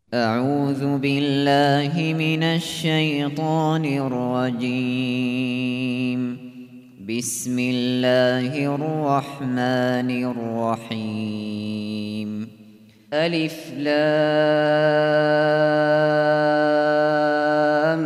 أعوذ بالله من الشيطان الرجيم. بسم الله الرحمن الرحيم. ألف لام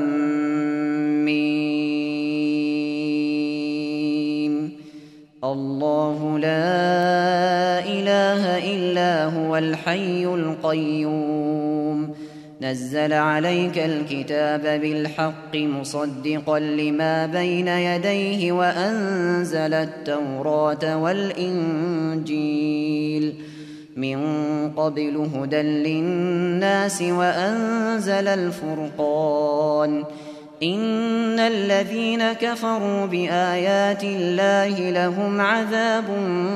ميم. الله لا إله إلا هو الحي القيوم. نزل عليك الكتاب بالحق مصدقا لما بين يديه وأنزل التوراة والإنجيل من قبل هدى للناس وأنزل الفرقان. إن الذين كفروا بآيات الله لهم عذاب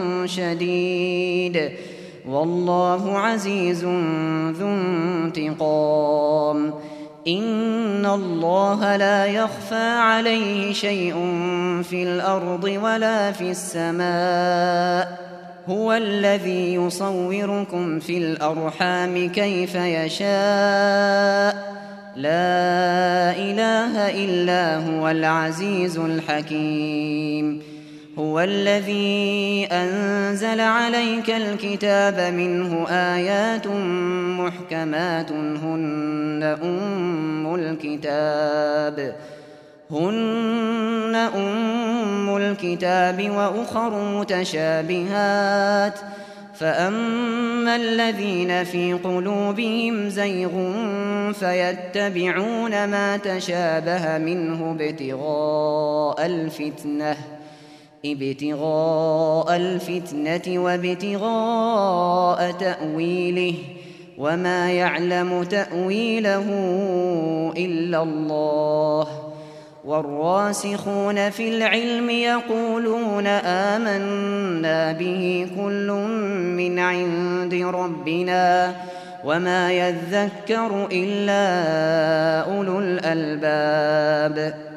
شديد والله عزيز ذو انتقام. إن الله لا يخفى عليه شيء في الأرض ولا في السماء. هو الذي يصوركم في الأرحام كيف يشاء. لا إله إلا هو العزيز الحكيم. هو الذي أنزل عليك الكتاب منه آيات محكمات هن أم الكتاب وأخر متشابهات. فأما الذين في قلوبهم زيغ فيتبعون ما تشابه منه ابتغاء الفتنة وابتغاء تأويله وما يعلم تأويله إلا الله. والراسخون في العلم يقولون آمنا به كل من عند ربنا وما يذكر إلا أولو الألباب.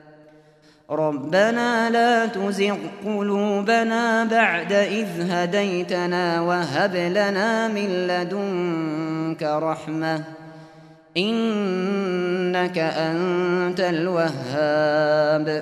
ربنا لا تزغ قلوبنا بعد إذ هديتنا وهب لنا من لدنك رحمة إنك أنت الوهاب.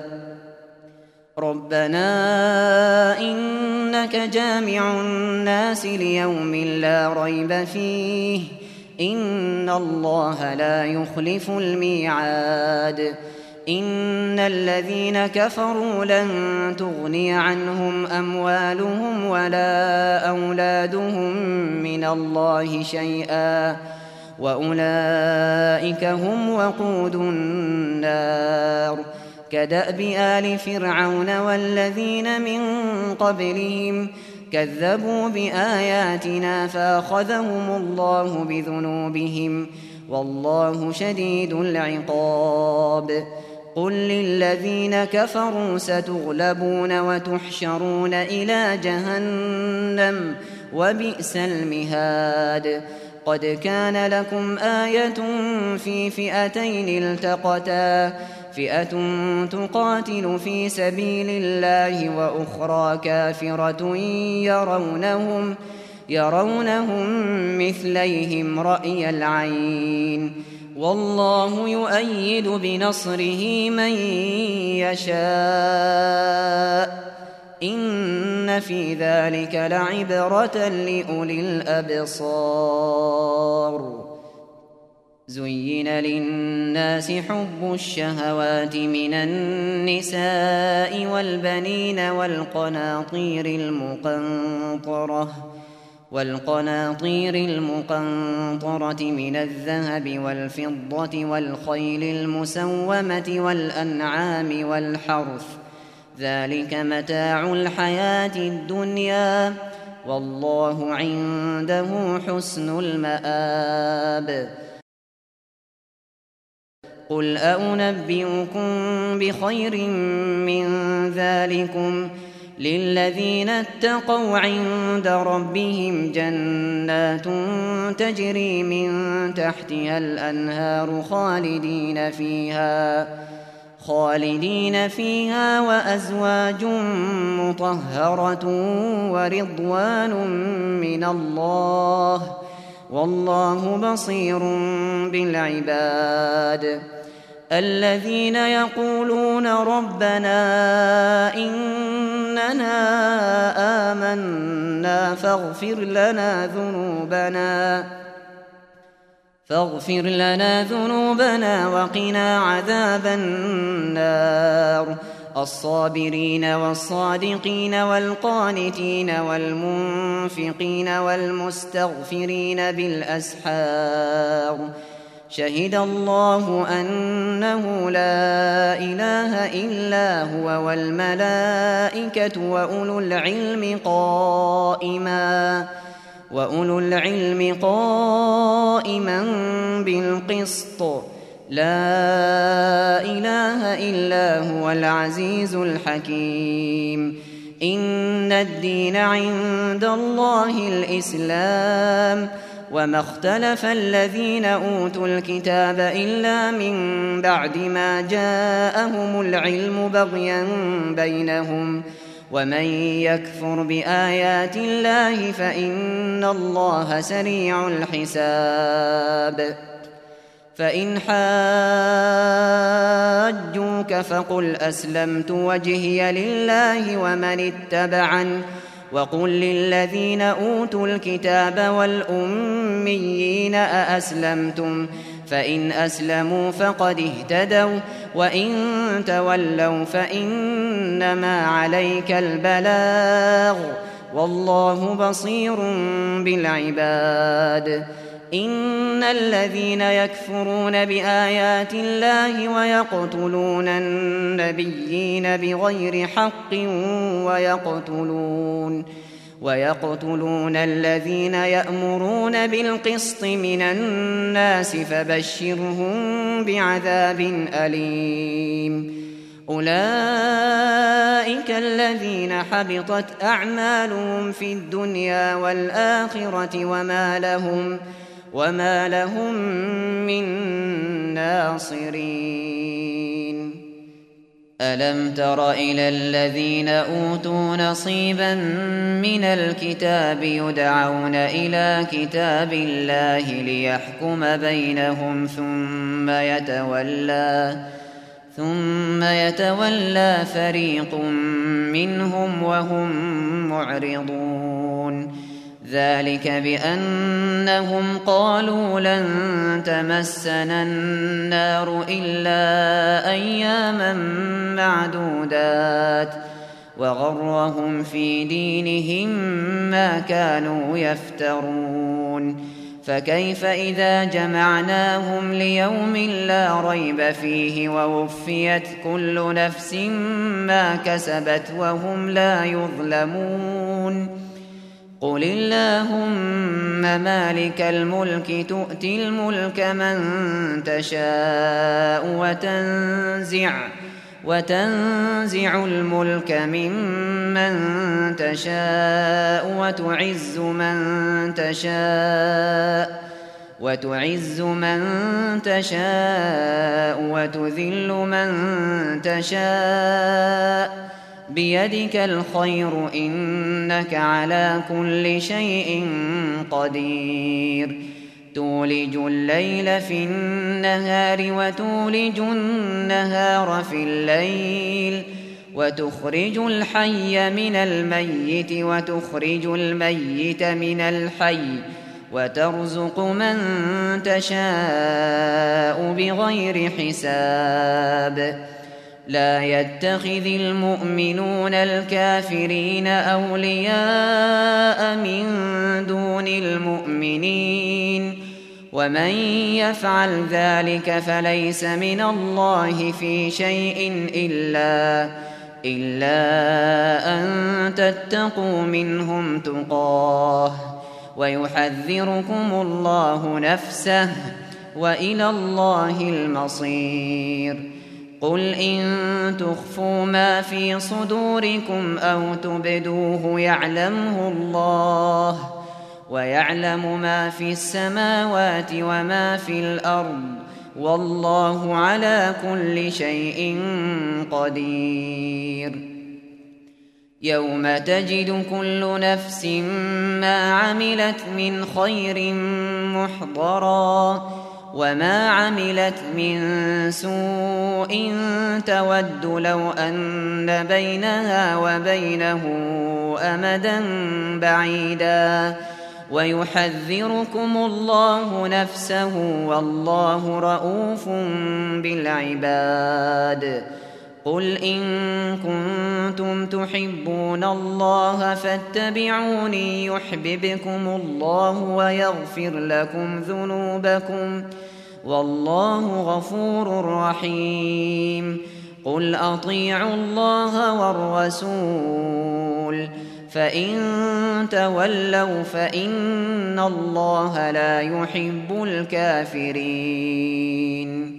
ربنا إنك جامع الناس ليوم لا ريب فيه إن الله لا يخلف الميعاد. إن الذين كفروا لن تغني عنهم أموالهم ولا أولادهم من الله شيئا وأولئك هم وقود النار. كدأب آل فرعون والذين من قبلهم كذبوا بآياتنا فأخذهم الله بذنوبهم والله شديد العقاب. قل للذين كفروا ستغلبون وتحشرون إلى جهنم وبئس المهاد. قد كان لكم آية في فئتين التقتا فئة تقاتل في سبيل الله وأخرى كافرة يرونهم مثليهم رأي العين والله يؤيد بنصره من يشاء. إن في ذلك لعبرة لأولي الأبصار. زين للناس حب الشهوات من النساء والبنين والقناطير المقنطرة من الذهب والفضة والخيل المسومة والأنعام والحرث ذلك متاع الحياة الدنيا والله عنده حسن المآب. قل أنبئكم بخير من ذلكم للذين اتقوا عند ربهم جنات تجري من تحتها الأنهار خالدين فيها وأزواج مطهرة ورضوان من الله والله بصير بالعباد. الذين يقولون ربنا إننا آمنا فاغفر لنا ذنوبنا وقنا عذاب النار. الصابرين والصادقين والقانتين والمنفقين والمستغفرين بالأسحار. شهد الله أنه لا إله إلا هو والملائكة وأولو العلم قائما بالقسط. لا إله إلا هو العزيز الحكيم. إن الدين عند الله الإسلام وما اختلف الذين أوتوا الكتاب إلا من بعد ما جاءهم العلم بغيا بينهم ومن يكفر بآيات الله فإن الله سريع الحساب. فإن حاجوك فقل أسلمت وجهي لله ومن اتبعني وقل للذين أوتوا الكتاب والأميين أأسلمتم فإن أسلموا فقد اهتدوا وإن تولوا فإنما عليك البلاغ والله بصير بالعباد. إن الذين يكفرون بآيات الله ويقتلون النبيين بغير حق ويقتلون الذين يأمرون بالقسط من الناس فبشرهم بعذاب أليم. أولئك الذين حبطت أعمالهم في الدنيا والآخرة وما لهم من ناصرين. ألم تر إلى الذين أوتوا نصيبا من الكتاب يدعون إلى كتاب الله ليحكم بينهم ثم يتولى فريق منهم وهم معرضون. ذلك بأنهم قالوا لن تمسنا النار إلا أياما معدودات وغرهم في دينهم ما كانوا يفترون. فكيف إذا جمعناهم ليوم لا ريب فيه ووفيت كل نفس ما كسبت وهم لا يظلمون. قل اللهم مالك الملك تؤتي الملك من تشاء وتنزع الملك ممن تشاء وتعز من تشاء وتذل من تشاء بيدك الخير إنك على كل شيء قدير. تولج الليل في النهار وتولج النهار في الليل وتخرج الحي من الميت وتخرج الميت من الحي وترزق من تشاء بغير حساب. لا يتخذ المؤمنون الكافرين أولياء من دون المؤمنين ومن يفعل ذلك فليس من الله في شيء إلا أن تتقوا منهم تقاه ويحذركم الله نفسه وإلى الله المصير. قل إن تخفوا ما في صدوركم أو تبدوه يعلمه الله ويعلم ما في السماوات وما في الأرض والله على كل شيء قدير. يوم تجد كل نفس ما عملت من خير محضرا وما عملت من سوء تود لو أن بينها وبينه أمدا بعيدا ويحذركم الله نفسه والله رءوف بالعباد قل إن كنتم تحبون الله فاتبعوني يحببكم الله ويغفر لكم ذنوبكم والله غفور رحيم قل أطيعوا الله والرسول فإن تولوا فإن الله لا يحب الكافرين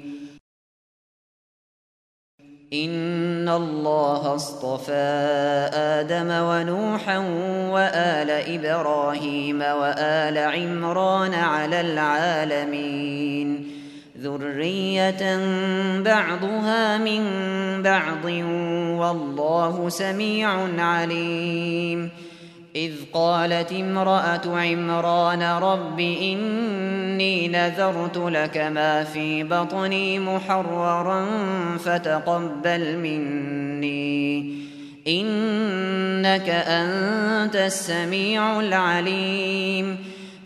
إن الله اصطفى آدم ونوحا وآل إبراهيم وآل عمران على العالمين ذرية بعضها من بعض والله سميع عليم إذ قالت امرأة عمران رب إني نذرت لك ما في بطني محررا فتقبل مني إنك أنت السميع العليم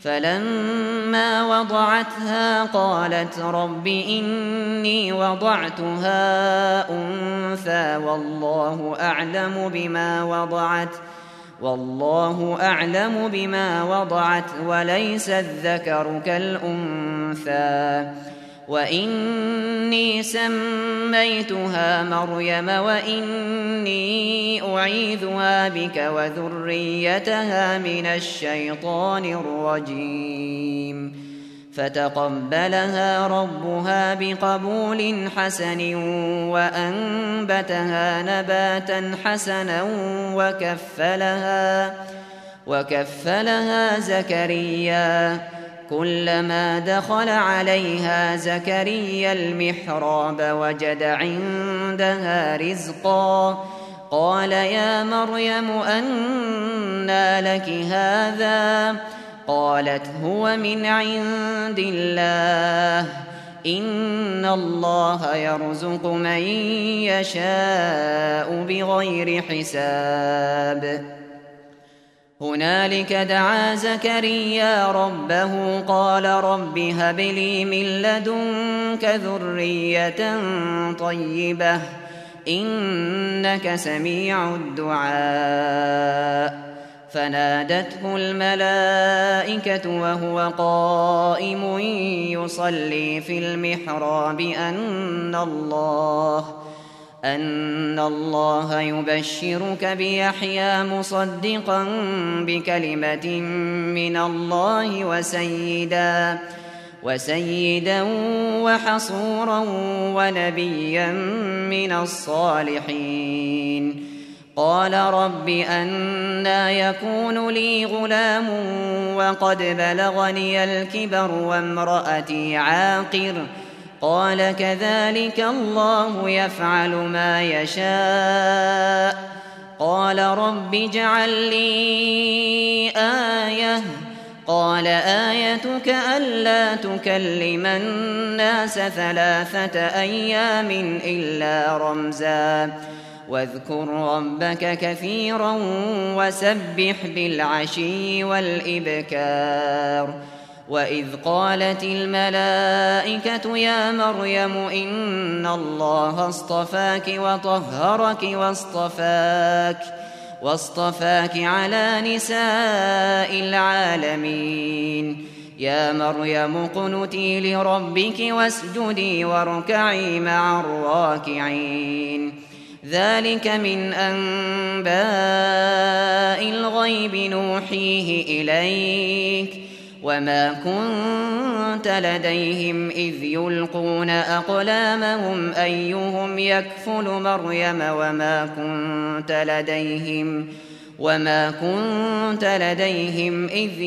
فلما وضعتها قالت رب إني وضعتها أنثى والله أعلم بما وضعت وليس الذكر كالأنثى وإني سميتها مريم وإني أعيذها بك وذريتها من الشيطان الرجيم فتقبلها ربها بقبول حسن وأنبتها نباتا حسنا وكفلها زكريا كلما دخل عليها زكريا المحراب وجد عندها رزقا قال يا مريم أنى لك هذا قالت هو من عند الله إن الله يرزق من يشاء بغير حساب هنالك دعا زكريا ربه قال رب هب لي من لدنك ذرية طيبة إنك سميع الدعاء فنادته الملائكة وهو قائم يصلي في المحراب أن الله يبشرك بيحيى مصدقا بكلمة من الله وسيدا وحصورا ونبيا من الصالحين قال رب أنى يكون لي غلام وقد بلغني الكبر وامرأتي عاقر قال كذلك الله يفعل ما يشاء قال رب اجعل لي آية قال آيتك ألا تكلم الناس 3 أيام إلا رمزا واذكر ربك كثيرا وسبح بالعشي والإبكار وإذ قالت الملائكة يا مريم إن الله اصطفاك وطهرك واصطفاك على نساء العالمين يا مريم اقنتي لربك واسجدي واركعي مع الراكعين ذلك من أنباء الغيب نوحيه إليك وما كنت لديهم إذ يلقون أقلامهم أيهم يكفل مريم وما كنت لديهم إذ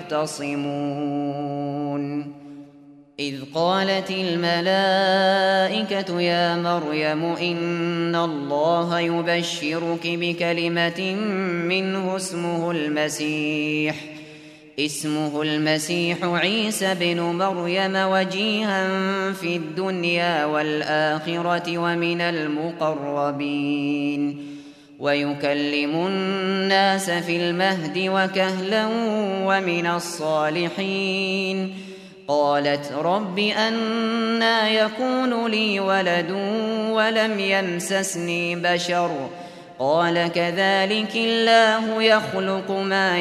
يختصمون إذ قالت الملائكة يا مريم إن الله يبشرك بكلمة منه اسمه المسيح اسمه المسيح عيسى بن مريم وجيها في الدنيا والآخرة ومن المقربين ويكلم الناس في المهد وكهلا ومن الصالحين. قالت رب أنى يكون لي ولد ولم يمسسني بشر قال كذلك الله يخلق ما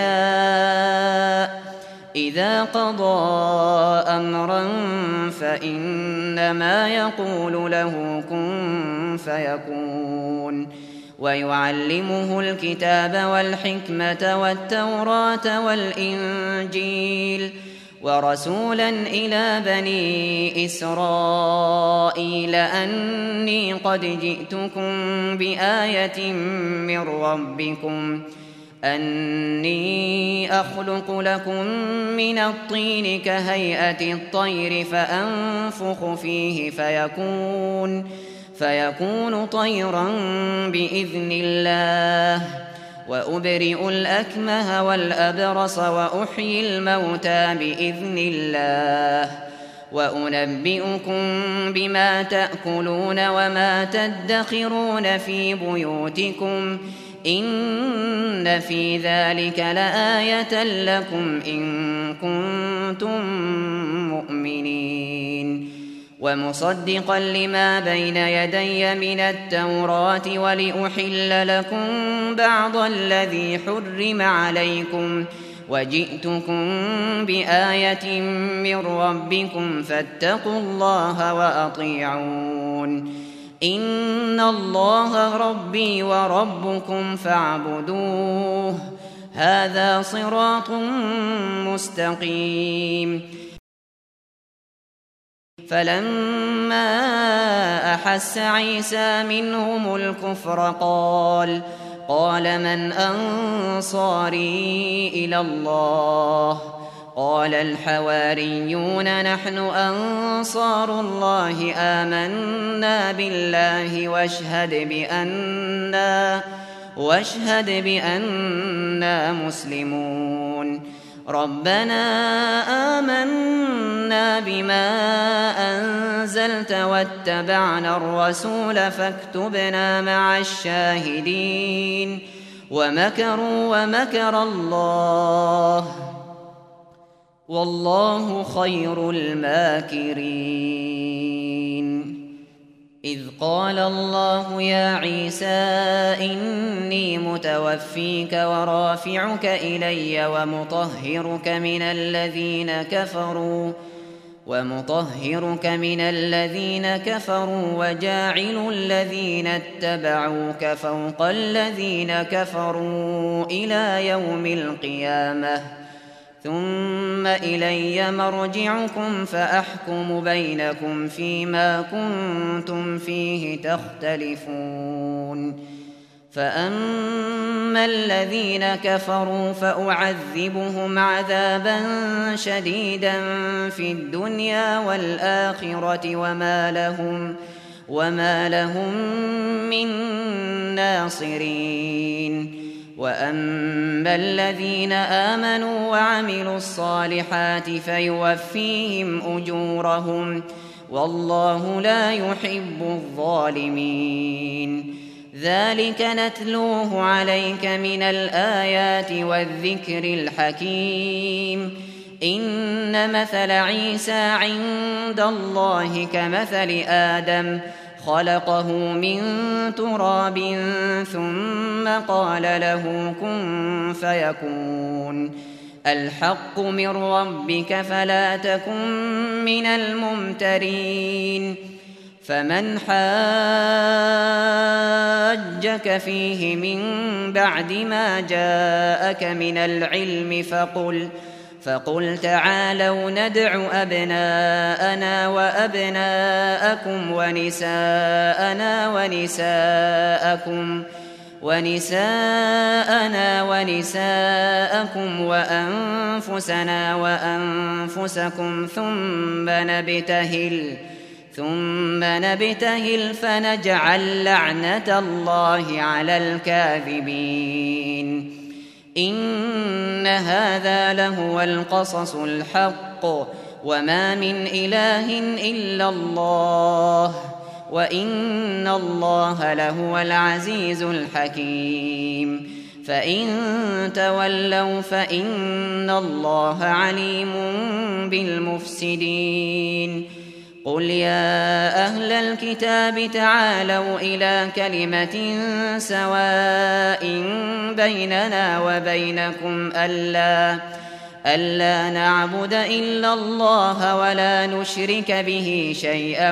يشاء إذا قضى أمرا فإنما يقول له كن فيكون. ويعلمه الكتاب والحكمة والتوراة والإنجيل ورسولا إلى بني إسرائيل أني قد جئتكم بآية من ربكم أني أخلق لكم من الطين كهيئة الطير فأنفخ فيه فيكون طيرا بإذن الله وأبرئ الأكمه والأبرص وأحيي الموتى بإذن الله وأنبئكم بما تأكلون وما تدخرون في بيوتكم إن في ذلك لآية لكم إن كنتم مؤمنين. ومصدقا لما بين يدي من التوراة ولأحل لكم بعض الذي حرم عليكم وجئتكم بآية من ربكم فاتقوا الله وأطيعون. إن الله ربي وربكم فاعبدوه هذا صراط مستقيم. فلما أحس عيسى منهم الكفر قال من أنصاري إلى الله قال الحواريون نحن أنصار الله آمنا بالله واشهد بأننا مسلمون. ربنا آمنا بما أنزلت واتبعنا الرسول فاكتبنا مع الشاهدين. ومكروا ومكر الله والله خير الماكرين. إذ قال الله يا عيسى إني متوفيك ورافعك إلي ومطهرك من الذين كفروا وجاعل الذين اتبعوك فوق الذين كفروا إلى يوم القيامة ثم إلي مرجعكم فأحكم بينكم فيما كنتم فيه تختلفون. فأما الذين كفروا فأعذبهم عذابا شديدا في الدنيا والآخرة وما لهم من ناصرين. وأما الذين آمنوا وعملوا الصالحات فيوفيهم أجورهم والله لا يحب الظالمين. ذلك نتلوه عليك من الآيات والذكر الحكيم. إن مثل عيسى عند الله كمثل آدم خلقه من تراب ثم قال له كن فيكون. الحق من ربك فلا تكن من الممترين. فمن حاجك فيه من بعد ما جاءك من العلم فقل تعالوا ندع أبناءنا وأبناءكم ونساءنا ونساءكم وأنفسنا وأنفسكم ثم نبتهل فنجعل لعنة الله على الكاذبين. إن هذا لهو القصص الحق وما من إله إلا الله وإن الله لهو العزيز الحكيم فإن تولوا فإن الله عليم بالمفسدين قل يا أهل الكتاب تعالوا إلى كلمة سواء بيننا وبينكم ألا نعبد إلا الله ولا نشرك به شيئا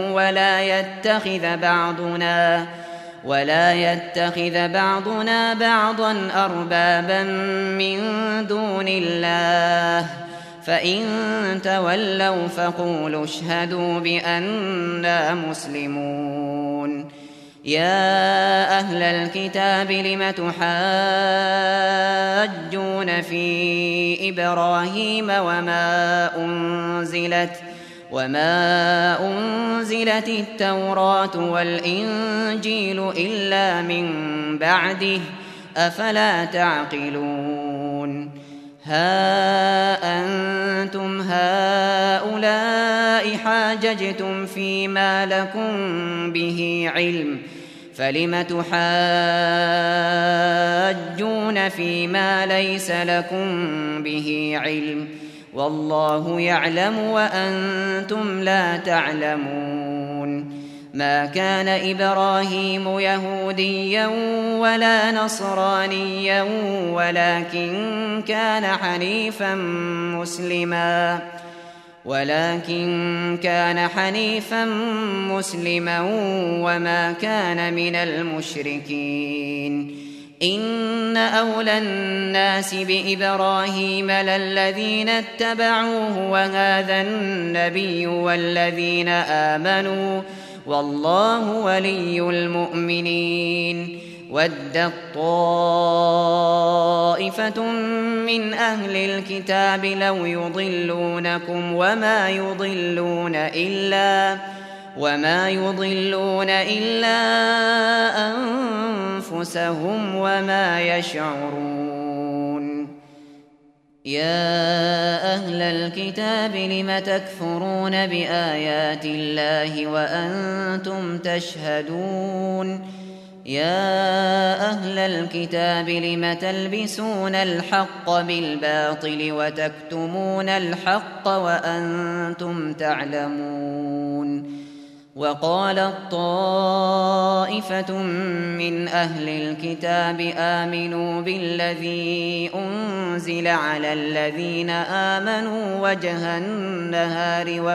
ولا يتخذ بعضنا بعضا أربابا من دون الله فإن تولوا فقولوا اشهدوا بأننا مسلمون يا أهل الكتاب لم تحاجون في إبراهيم وما أنزلت التوراة والإنجيل إلا من بعده أفلا تعقلون ها أنتم هؤلاء حاججتم فيما لكم به علم فلم تحاجون فيما ليس لكم به علم والله يعلم وأنتم لا تعلمون ما كان إبراهيم يهوديا ولا نصرانيا ولكن كان حنيفا مسلما وما كان من المشركين إن أولى الناس بإبراهيم للذين اتبعوه وهذا النبي والذين آمنوا والله ولي المؤمنين ودت طائفة من أهل الكتاب لو يضلونكم وما يضلون إلا أنفسهم وما يشعرون يا أهل الكتاب لم تكفرون بآيات الله وأنتم تشهدون يا أهل الكتاب لم تلبسون الحق بالباطل وتكتمون الحق وأنتم تعلمون وقالت طائفة من أهل الكتاب آمنوا بالذي أنزل على الذين آمنوا وجه النهار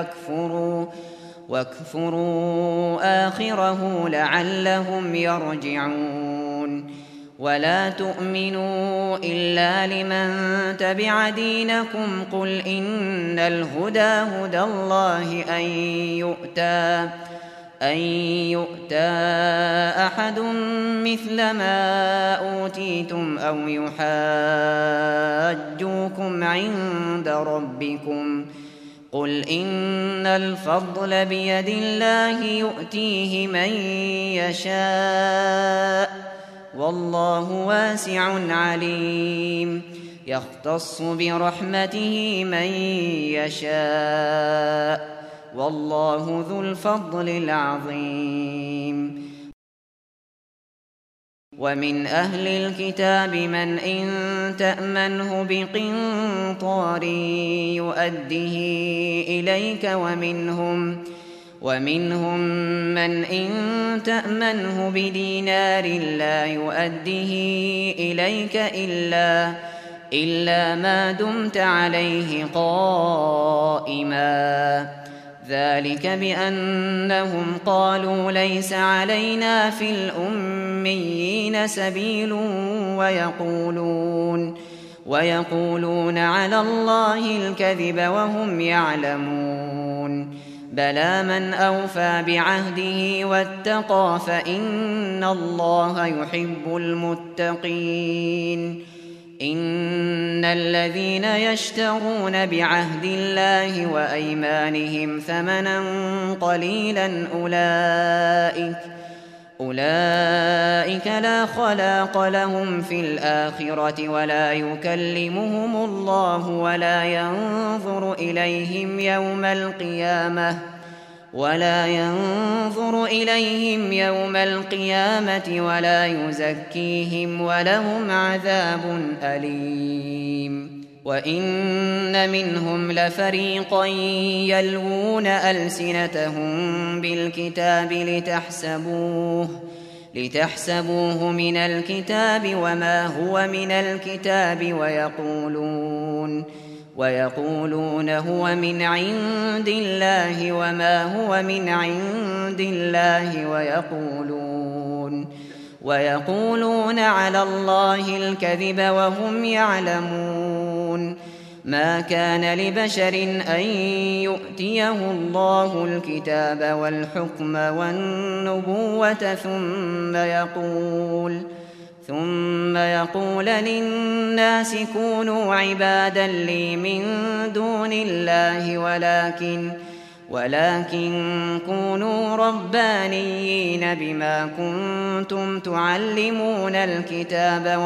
واكفروا آخره لعلهم يرجعون ولا تؤمنوا إلا لمن تبع دينكم قل إن الهدى هدى الله أن يؤتى أحد مثل ما أوتيتم أو يحاجوكم عند ربكم قل إن الفضل بيد الله يؤتيه من يشاء والله واسع عليم يختص برحمته من يشاء والله ذو الفضل العظيم ومن أهل الكتاب من إن تأمنه بقنطار يؤده إليك ومنهم من إن تأمنه بدينار لا يؤده إليك إلا ما دمت عليه قائما ذلك بأنهم قالوا ليس علينا في الأميين سبيل ويقولون على الله الكذب وهم يعلمون بلى من أوفى بعهده واتقى فإن الله يحب المتقين إن الذين يشترون بعهد الله وأيمانهم ثمنا قليلا أولئك لا خلاق لهم في الآخرة ولا يكلمهم الله ولا ينظر إليهم يوم القيامة ولا يزكيهم ولهم عذاب أليم. وإن منهم لفريقا يلوون ألسنتهم بالكتاب لتحسبوه من الكتاب وما هو من الكتاب ويقولون هو من عند الله وما هو من عند الله ويقولون على الله الكذب وهم يعلمون. ما كان لبشر أن يؤتيه الله الكتاب والحكم والنبوة ثم يقول للناس كونوا عبادا لي من دون الله ولكن كونوا ربانيين بما كنتم تعلمون الكتاب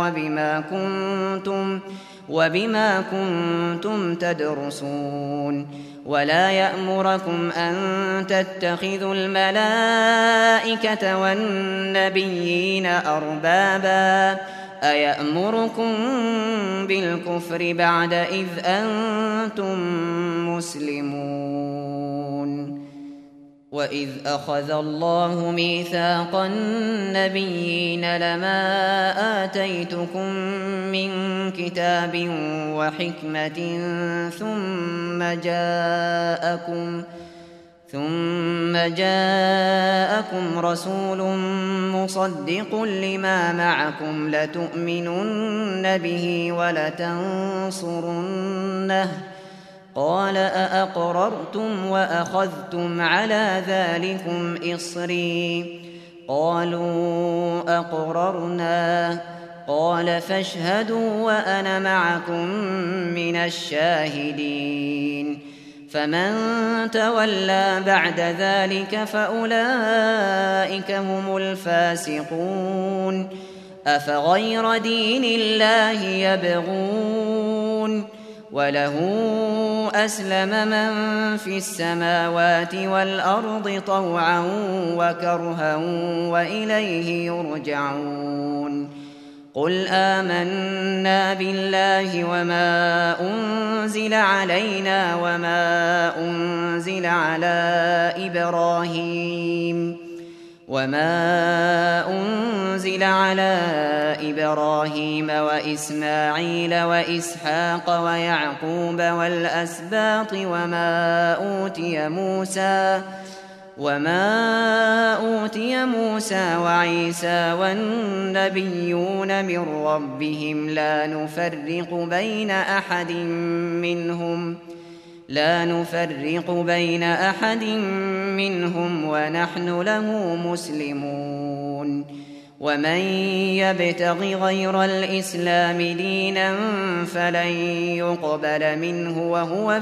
وبما كنتم تدرسون. ولا يأمركم أن تتخذوا الملائكة والنبيين أربابا أيأمركم بالكفر بعد إذ أنتم مسلمون. وإذ أخذ الله ميثاق النبيين لما آتيتكم من كتاب وحكمة ثم جاءكم رسول مصدق لما معكم لتؤمنن به ولتنصرنه قال أأقررتم وأخذتم على ذلكم إصري قالوا أقررنا قال فاشهدوا وأنا معكم من الشاهدين. فمن تولى بعد ذلك فأولئك هم الفاسقون. أفغير دين الله يبغون وله أسلم من في السماوات والأرض طوعا وكرها وإليه يرجعون. قل آمنا بالله وما أنزل علينا وما أنزل على إبراهيم وإسماعيل وإسحاق ويعقوب والأسباط وما أوتي موسى وعيسى والنبيون من ربهم لا نفرق بين أحد منهم ونحن له مسلمون. ومن يبتغ غير الإسلام دينا فلن يقبل منه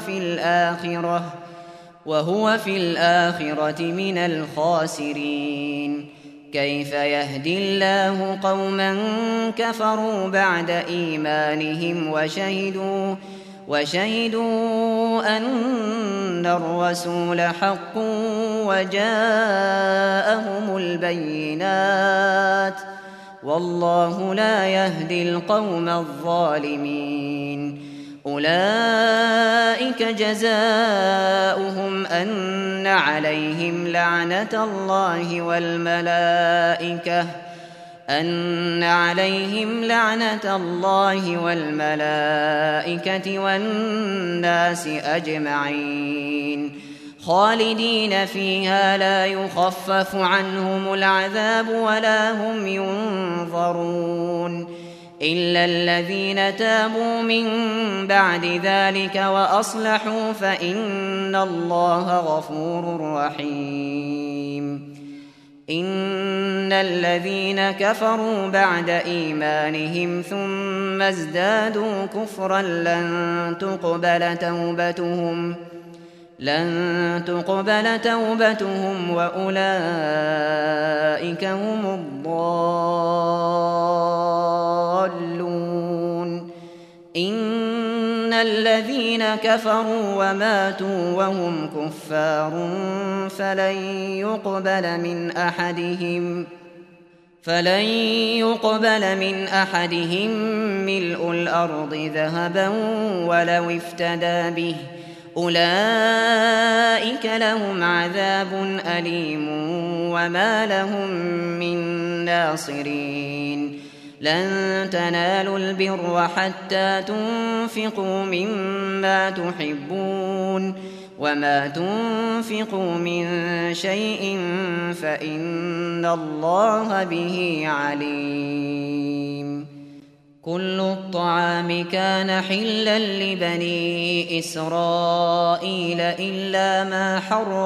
وهو في الآخرة من الخاسرين. كيف يهدي الله قوما كفروا بعد إيمانهم وشهدوا أن الرسول حق وجاءهم البينات والله لا يهدي القوم الظالمين. أولئك جزاؤهم أن عليهم لعنة الله والملائكة والناس أجمعين خالدين فيها لا يخفف عنهم العذاب ولا هم ينظرون إلا الذين تابوا من بعد ذلك وأصلحوا فإن الله غفور رحيم. إن الذين كفروا بعد إيمانهم ثم ازدادوا كفرا لن تقبل توبتهم لن تقبل توبتهم وأولئك هم الضالون. إن الذين كفروا وماتوا وهم كفار فلن يقبل من أحدهم ملء الأرض ذهبا ولو افتدى به، أولئك لهم عذاب أليم وما لهم من ناصرين. لن تنالوا البر حتى تنفقوا مما تحبون، وما تنفقوا من شيء فإن الله به عليم. كل الطعام كان حلا لبني إسرائيل إلا ما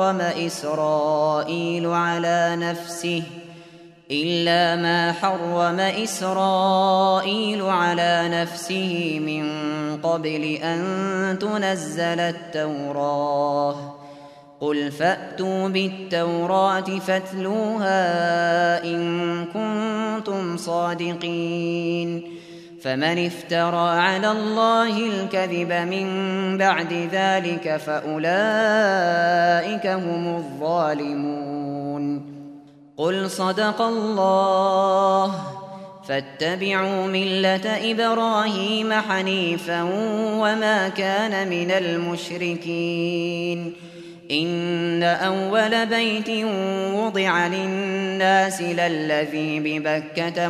حرم إسرائيل على نفسه من قبل أن تنزل التوراة. قل فأتوا بالتوراة فاتلوها إن كنتم صادقين. فمن افترى على الله الكذب من بعد ذلك فأولئك هم الظالمون. قل صدق الله، فاتبعوا ملة إبراهيم حنيفا وما كان من المشركين. إن أول بيت وضع للناس للذي ببكة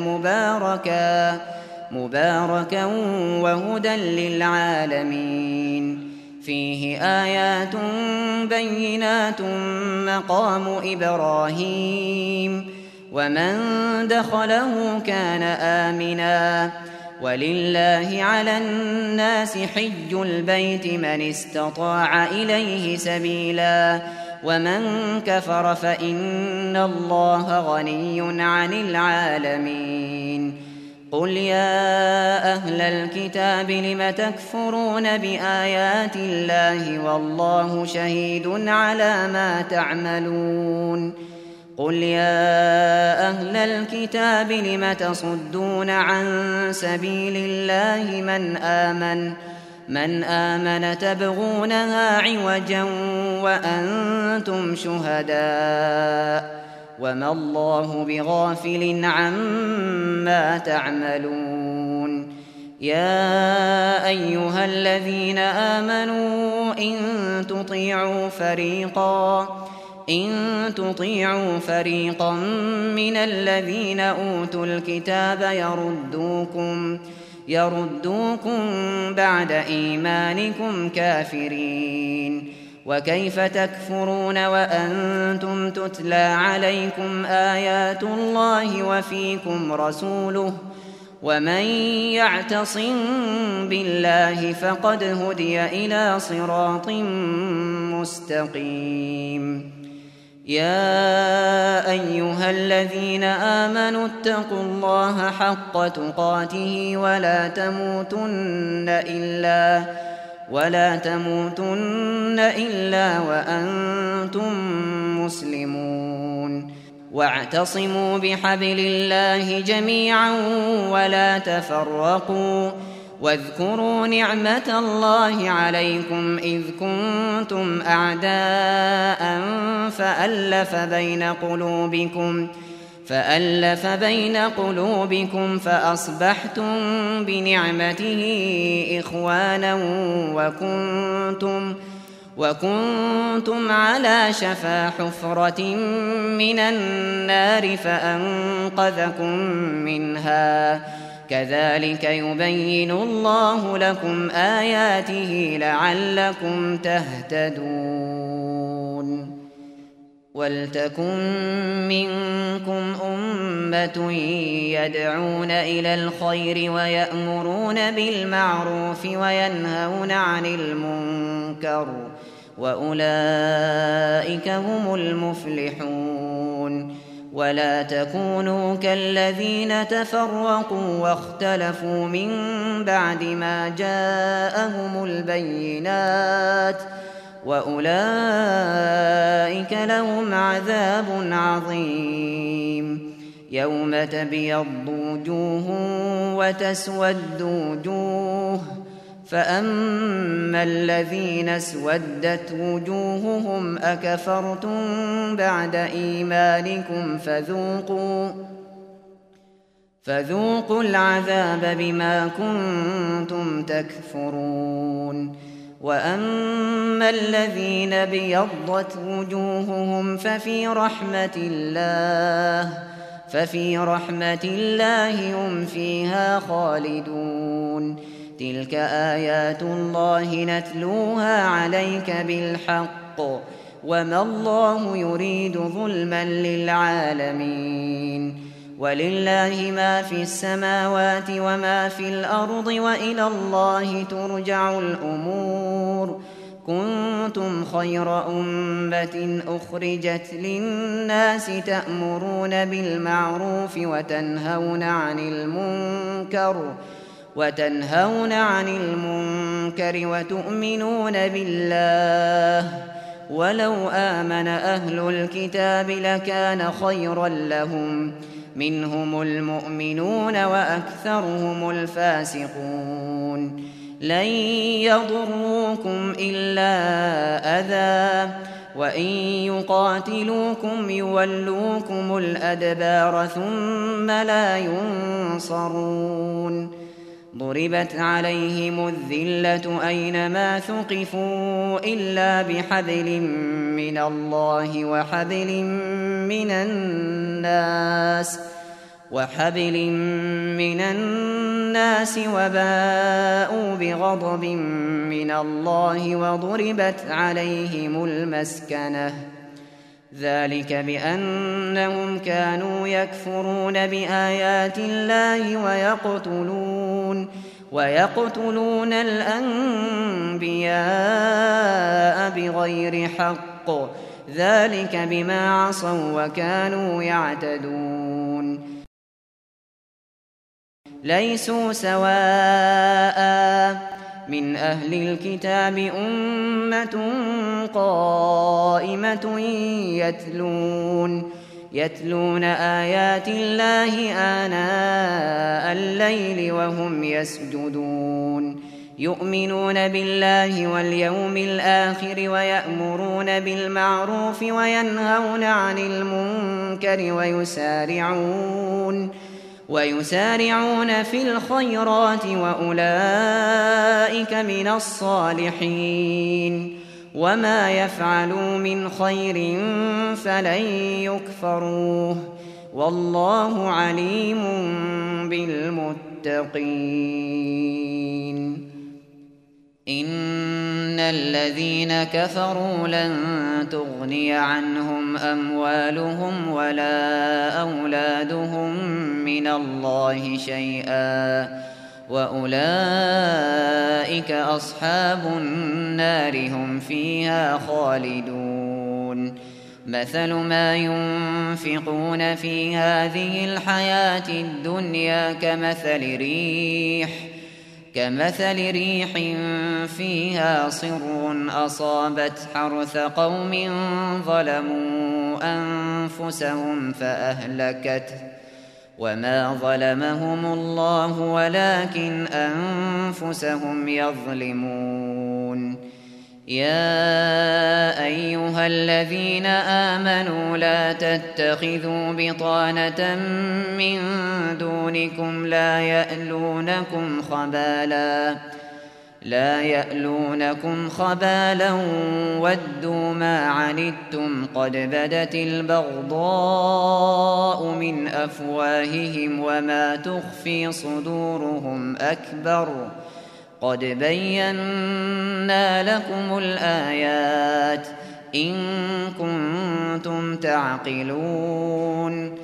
مباركا وهدى للعالمين. فيه آيات بينات مقام إبراهيم ومن دخله كان آمنا. ولله على الناس حج البيت من استطاع إليه سبيلا، ومن كفر فإن الله غني عن العالمين. قل يا أهل الكتاب لم تكفرون بآيات الله والله شهيد على ما تعملون. قل يا أهل الكتاب لم تصدون عن سبيل الله من آمن تبغونها عوجا وأنتم شهداء، وما الله بغافل عما تعملون. يا أيها الذين آمنوا إن تطيعوا فريقا من الذين أوتوا الكتاب يردوكم بعد إيمانكم كافرين. وكيف تكفرون وأنتم تتلى عليكم آيات الله وفيكم رسوله؟ ومن يعتصم بالله فقد هدي إلى صراط مستقيم. يا أيها الذين آمنوا اتقوا الله حق تقاته ولا تموتن إلا وأنتم مسلمون. واعتصموا بحبل الله جميعا ولا تفرقوا. واذكروا نعمة الله عليكم إذ كنتم أعداء فألف بين قلوبكم فأصبحتم بنعمته إخوانا وكنتم على شفا حفرة من النار فأنقذكم منها. كذلك يبين الله لكم آياته لعلكم تهتدون. ولتكن منكم أمة يدعون إلى الخير ويأمرون بالمعروف وينهون عن المنكر، وأولئك هم المفلحون. ولا تكونوا كالذين تفرقوا واختلفوا من بعد ما جاءهم البينات، وأولئك لهم عذاب عظيم. يوم تبيض وجوه وتسود وجوه، فأما الذين اسودت وجوههم أكفرتم بعد إيمانكم فذوقوا العذاب بما كنتم تكفرون. وأما الذين ابيضت وجوههم ففي رحمة الله هم فيها خالدون. تلك آيات الله نتلوها عليك بالحق، وما الله يريد ظلما للعالمين. ولله ما في السماوات وما في الأرض، وإلى الله ترجع الأمور. كنتم خير أمة أخرجت للناس تأمرون بالمعروف وتنهون عن المنكر وتؤمنون بالله. ولو آمن أهل الكتاب لكان خيرا لهم، منهم المؤمنون وأكثرهم الفاسقون. لن يضروكم إلا أذى، وإن يقاتلوكم يولوكم الأدبار ثم لا ينصرون. ضربت عليهم الذلة أينما ثقفوا إلا بحبل من الله وحبل من الناس وباءوا بغضب من الله وضربت عليهم المسكنة. ذلك بأنهم كانوا يكفرون بآيات الله ويقتلون الأنبياء بغير حق. ذلك بما عصوا وكانوا يعتدون. ليسوا سواء من أهل الكتاب أمة قائمة يتلون آيات الله آناء الليل وهم يسجدون. يؤمنون بالله واليوم الآخر ويأمرون بالمعروف وينهون عن المنكر ويسارعون في الخيرات وأولئك من الصالحين. وما يفعلوا من خير فلن يكفروه، والله عليم بالمتقين. إن الذين كفروا لن تغني عنهم أموالهم ولا أولادهم من الله شيئا، وأولئك أصحاب النار هم فيها خالدون. مثل ما ينفقون في هذه الحياة الدنيا كمثل ريح فيها صر أصابت حرث قوم ظلموا أنفسهم فأهلكته، وما ظلمهم الله ولكن أنفسهم يظلمون. يا أيها الذين آمنوا لا تتخذوا بطانة من دونكم لا يألونكم خبالا ودوا ما عنتم قد بدت البغضاء من أفواههم وما تخفي صدورهم أكبر. قد بينا لكم الآيات إن كنتم تعقلون.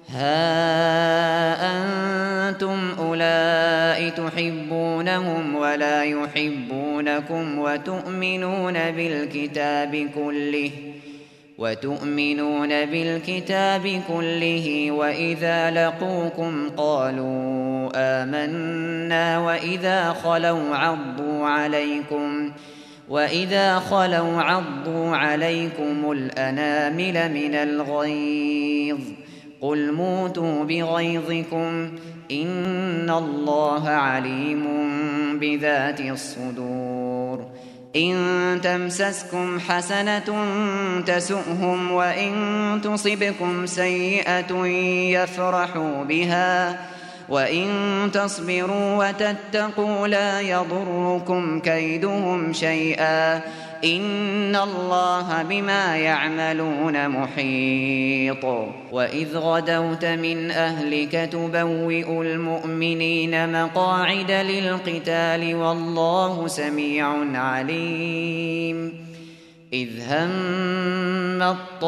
ها أنتم أولئك تحبونهم ولا يحبونكم وتؤمنون بالكتاب كله وإذا لقوكم قالوا آمنا وإذا خلوا عضوا عليكم الأنامل من الغيظ قل موتوا بغيظكم إن الله عليم بذات الصدور إن تمسسكم حسنة تسؤهم وإن تصبكم سيئة يفرحوا بها وإن تصبروا وتتقوا لا يضركم كيدهم شيئا إن الله بما يعملون محيط وإذ غدوت من أهلك تبوئ المؤمنين مقاعد للقتال والله سميع عليم إذ هم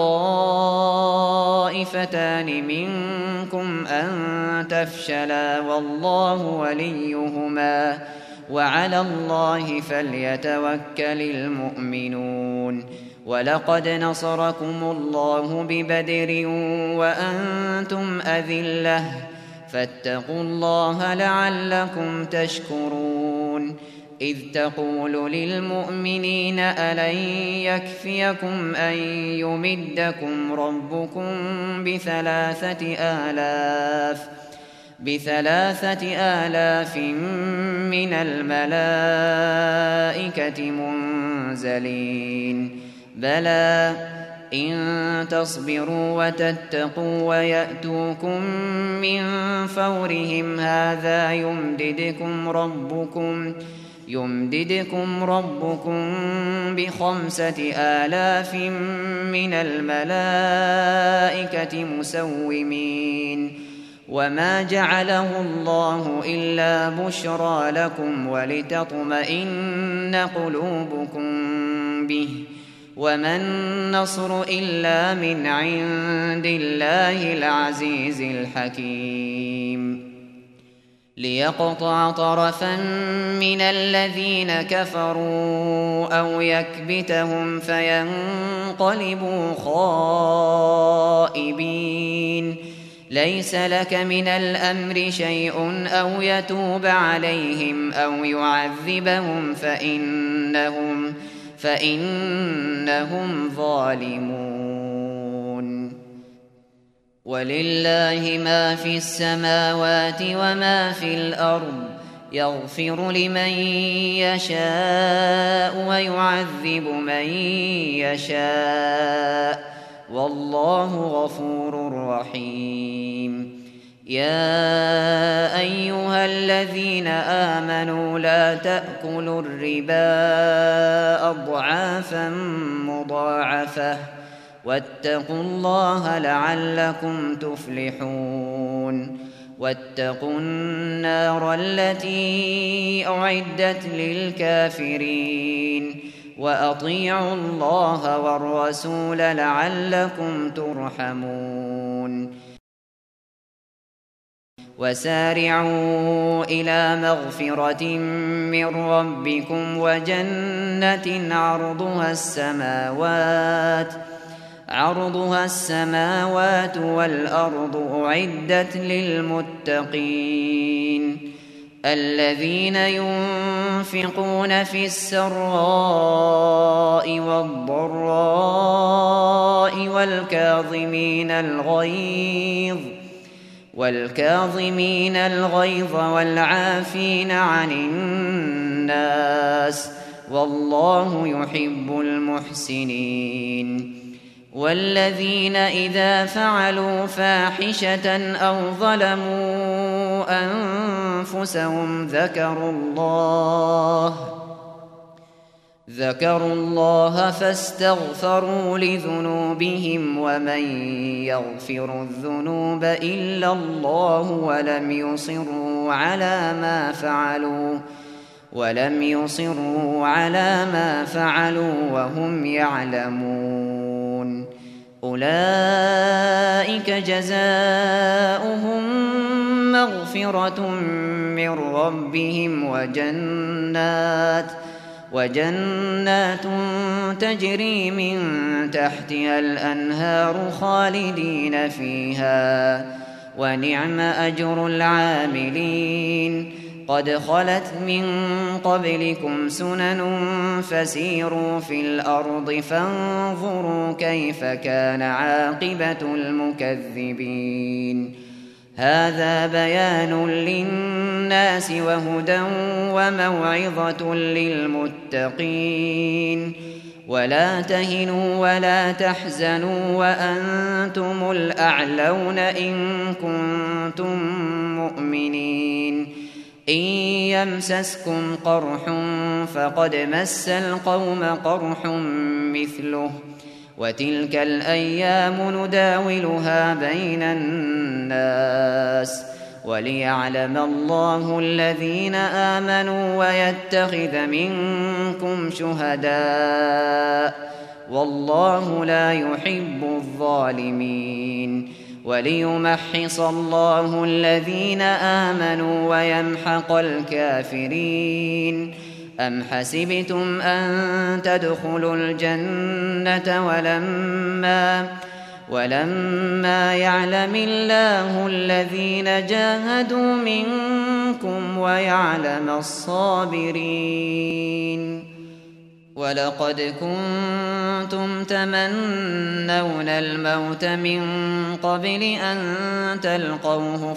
الطائفتان منكم أن تفشلا والله وليهما وعلى الله فليتوكل المؤمنون ولقد نصركم الله ببدر وأنتم أذلة فاتقوا الله لعلكم تشكرون إذ تقول للمؤمنين ألن يكفيكم أن يمدكم ربكم ب3,000 من الملائكة منزلين بلى إن تصبروا وتتقوا ويأتوكم من فورهم هذا يمددكم ربكم ب5,000 من الملائكة مسومين وما جعله الله إلا بشرى لكم ولتطمئن قلوبكم به وما النصر إلا من عند الله العزيز الحكيم ليقطع طرفا من الذين كفروا أو يكبتهم فينقلبوا خائبين ليس لك من الأمر شيء أو يتوب عليهم أو يعذبهم فإنهم ظالمون ولله ما في السماوات وما في الأرض يغفر لمن يشاء ويعذب من يشاء والله غفور رحيم يا أيها الذين آمنوا لا تأكلوا الربا أضعافا مضاعفة واتقوا الله لعلكم تفلحون واتقوا النار التي أعدت للكافرين وأطيعوا الله والرسول لعلكم ترحمون وسارعوا إلى مغفرة من ربكم وجنة عرضها السماوات والأرض أعدت للمتقين الذين ينفقون في السراء والضراء والكاظمين الغيظ والعافين عن الناس والله يحب المحسنين والذين إذا فعلوا فاحشة أو ظلموا أنفسهم ذكروا الله فاستغفروا لذنوبهم ومن يغفر الذنوب إلا الله ولم يصروا على ما فعلوا وهم يعلمون أولئك جزاؤهم مغفرة من ربهم وجنات تجري من تحتها الأنهار خالدين فيها ونعم أجر العاملين قد خلت من قبلكم سنن فسيروا في الأرض فانظروا كيف كان عاقبة المكذبين هذا بيان للناس وهدى وموعظة للمتقين ولا تهنوا ولا تحزنوا وأنتم الأعلون إن كنتم مؤمنين إن يمسسكم قرح فقد مس القوم قرح مثله وتلك الأيام نداولها بين الناس وليعلم الله الذين آمنوا ويتخذ منكم شهداء والله لا يحب الظالمين وليمحص الله الذين آمنوا ويمحق الكافرين أم حسبتم أن تدخلوا الجنة ولما يعلم الله الذين جاهدوا منكم ويعلم الصابرين ولقد كنتم تمنون الموت من قبل أن تلقوه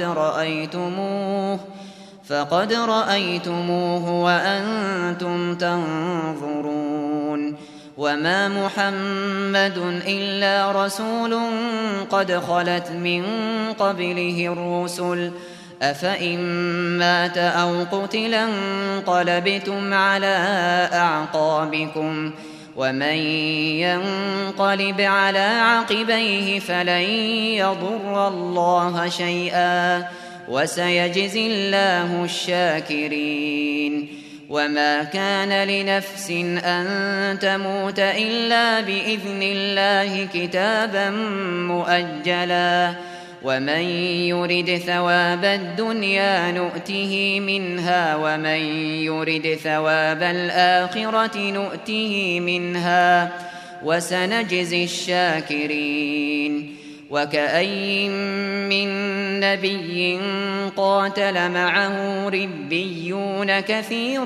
فقد رأيتموه وأنتم تنظرون وما محمد إلا رسول قد خلت من قبله الرسل أفإن مات أو قتلا انقلبتم على أعقابكم ومن ينقلب على عقبيه فلن يضر الله شيئا وسيجزي الله الشاكرين وما كان لنفس أن تموت إلا بإذن الله كتابا مؤجلا ومن يرد ثواب الدنيا نؤته منها ومن يرد ثواب الآخرة نؤته منها وسنجزي الشاكرين وكأين من نبي قاتل معه ربيون كثير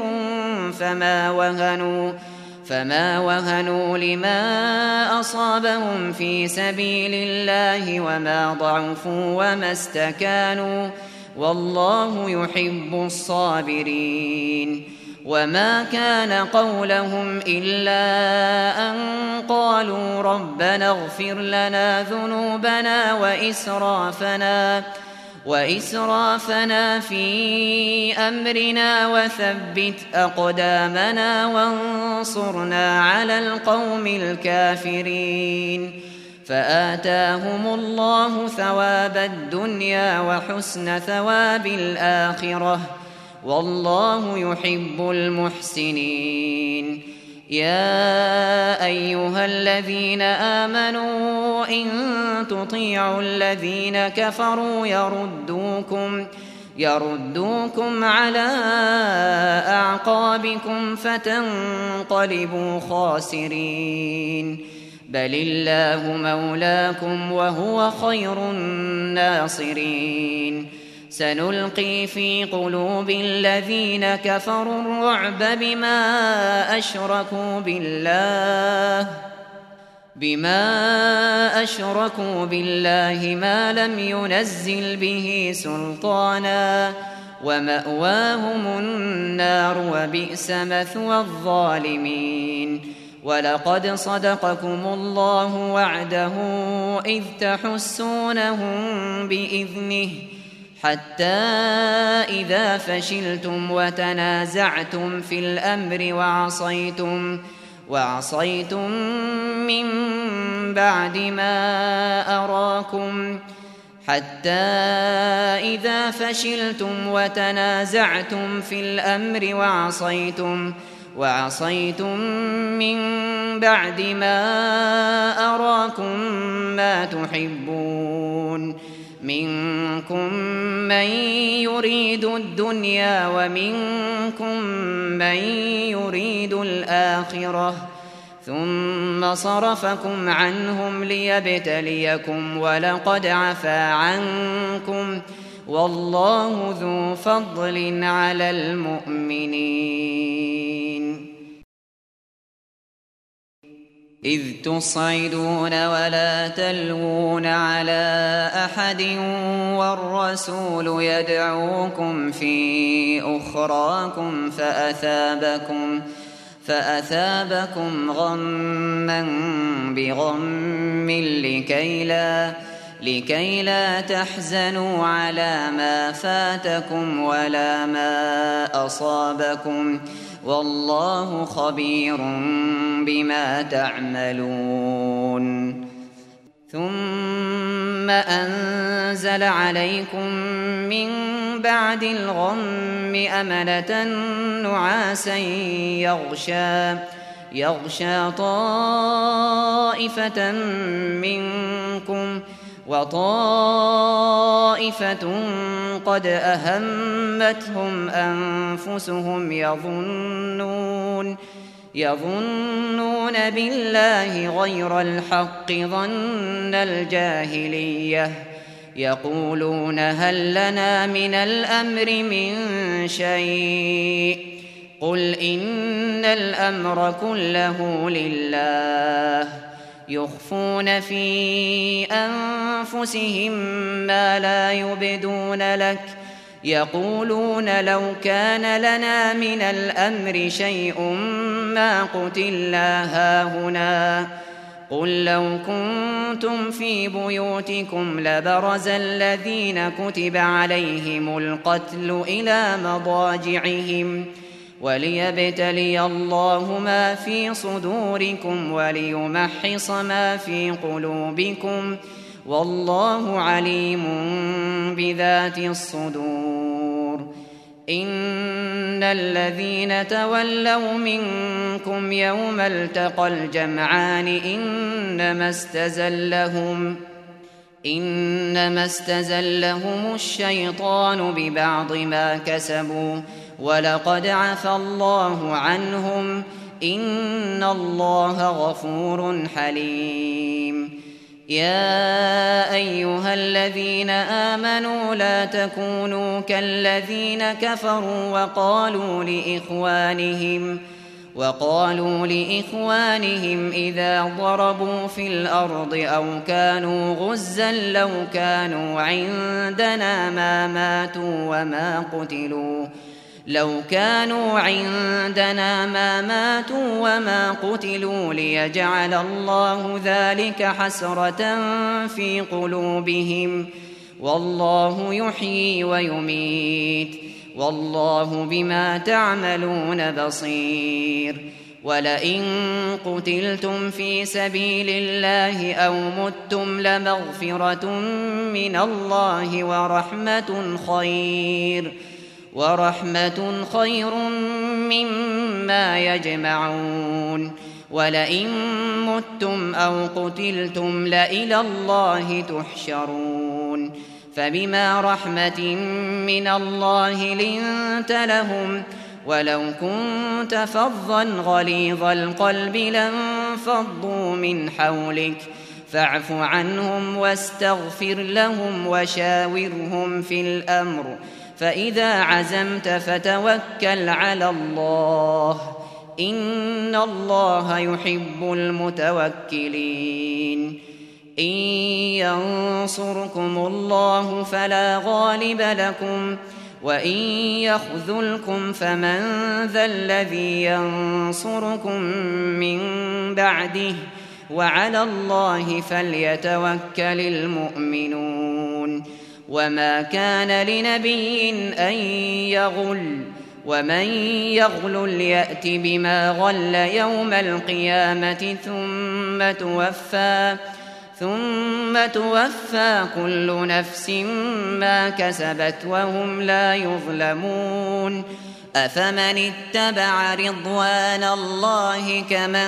فما وهنوا لما أصابهم في سبيل الله وما ضعفوا وما استكانوا والله يحب الصابرين وما كان قولهم إلا أن قالوا ربنا اغفر لنا ذنوبنا وإسرافنا في أمرنا وثبت أقدامنا وانصرنا على القوم الكافرين فآتاهم الله ثواب الدنيا وحسن ثواب الآخرة والله يحب المحسنين يا أيها الذين آمنوا إن تطيعوا الذين كفروا يردوكم على أعقابكم فتنقلبوا خاسرين بل الله مولاكم وهو خير الناصرين سنلقي في قلوب الذين كفروا الرعب بما أشركوا بالله ما لم ينزل به سلطانا ومأواهم النار وبئس مثوى الظالمين ولقد صدقكم الله وعده إذ تحسونهم بإذنه حتى إذا فشلتم وتنازعتم في الأمر وعصيتم من بعد ما أراكم ما تحبون منكم من يريد الدنيا ومنكم من يريد الآخرة ثم صرفكم عنهم ليبتليكم ولقد عفا عنكم والله ذو فضل على المؤمنين. إذ تصعدون ولا تلوون على أحد والرسول يدعوكم في أخراكم فأثابكم غما بغم لكي لا تحزنوا على ما فاتكم ولا ما أصابكم والله خبير بما تعملون. ثم أنزل عليكم من بعد الغم أمنة نعاسا يغشى طائفة منكم وطائفة قد أهمتهم أنفسهم يظنون بالله غير الحق ظن الجاهلية يقولون هل لنا من الأمر من شيء قل إن الأمر كله لله يخفون في أنفسهم ما لا يبدون لك يقولون لو كان لنا من الأمر شيء ما قتلنا هاهنا قل لو كنتم في بيوتكم لبرز الذين كتب عليهم القتل إلى مضاجعهم وليبتلي الله ما في صدوركم وليمحص ما في قلوبكم والله عليم بذات الصدور. إن الذين تولوا منكم يوم التقى الجمعان إنما استزلهم الشيطان ببعض ما كسبوا ولقد عفى الله عنهم إن الله غفور حليم. يا أيها الذين آمنوا لا تكونوا كالذين كفروا وقالوا لإخوانهم إذا ضربوا في الأرض أو كانوا غزا لو كانوا عندنا ما ماتوا وما قتلوا ليجعل الله ذلك حسرة في قلوبهم والله يحيي ويميت والله بما تعملون بصير. ولئن قتلتم في سبيل الله أو متم لمغفرة من الله ورحمة خير مما يجمعون. ولئن متم أو قتلتم لإلى الله تحشرون. فبما رحمة من الله لنت لهم ولو كنت فظا غليظ القلب لانفضوا من حولك فاعف عنهم واستغفر لهم وشاورهم في الأمر فإذا عزمت فتوكل على الله إن الله يحب المتوكلين. إن ينصركم الله فلا غالب لكم وإن يخذلكم فمن ذا الذي ينصركم من بعده وعلى الله فليتوكل المؤمنون. وما كان لنبي أن يغل ومن يغل يأت بما غل يوم القيامة ثم توفى كل نفس ما كسبت وهم لا يظلمون. أفمن اتبع رضوان الله كمن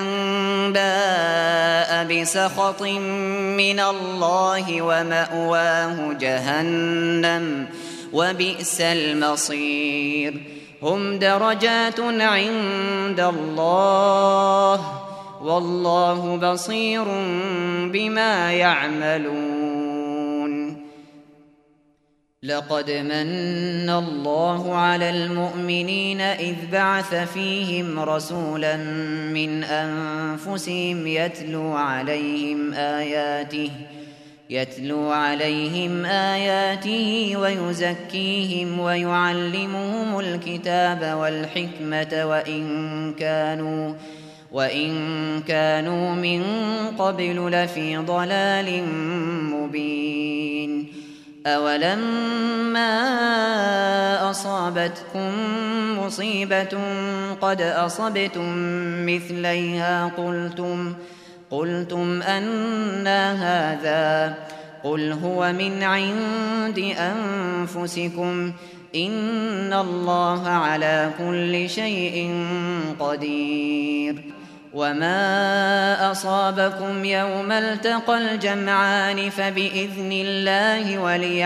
باء بسخط من الله ومأواه جهنم وبئس المصير. هم درجات عند الله والله بصير بما يعملون. لقد من الله على المؤمنين إذ بعث فيهم رسولا من أنفسهم يتلو عليهم آياته ويزكيهم ويعلمهم الكتاب والحكمة وإن كانوا من قبل لفي ضلال مبين. أولما أصابتكم مصيبة قد أصبتم مثليها قلتم أنى هذا قل هو من عند أنفسكم إن الله على كل شيء قدير. وما أصابكم يوم التقى الجمعان فبإذن الله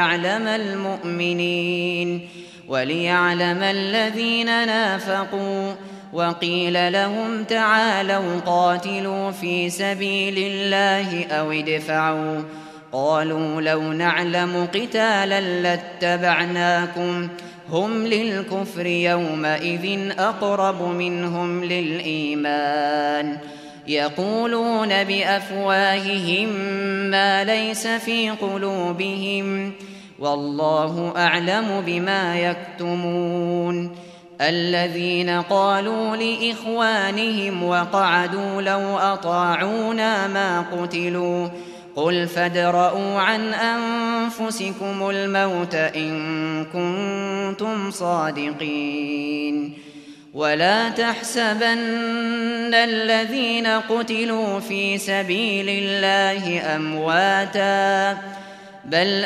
وليعلم الذين نافقوا. وقيل لهم تعالوا قاتلوا في سبيل الله أو ادفعوا قالوا لو نعلم قتالا لاتبعناكم هم للكفر يومئذ أقرب منهم للإيمان يقولون بأفواههم ما ليس في قلوبهم والله أعلم بما يكتمون. الذين قالوا لإخوانهم وقعدوا لو أطاعونا ما قتلوا قل فادرءوا عن أنفسكم الموت إن كنتم صادقين. ولا تحسبن الذين قتلوا في سبيل الله أمواتا بل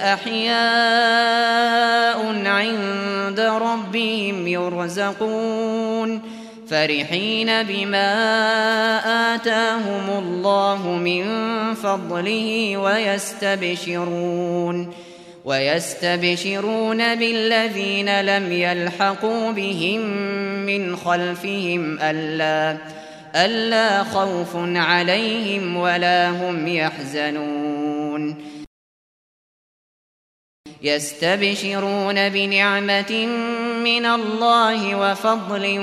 أحياء عند ربهم يرزقون فرحين بما آتاهم الله من فضله ويستبشرون بالذين لم يلحقوا بهم من خلفهم ألا خوف عليهم ولا هم يحزنون. يستبشرون بنعمة من الله وفضل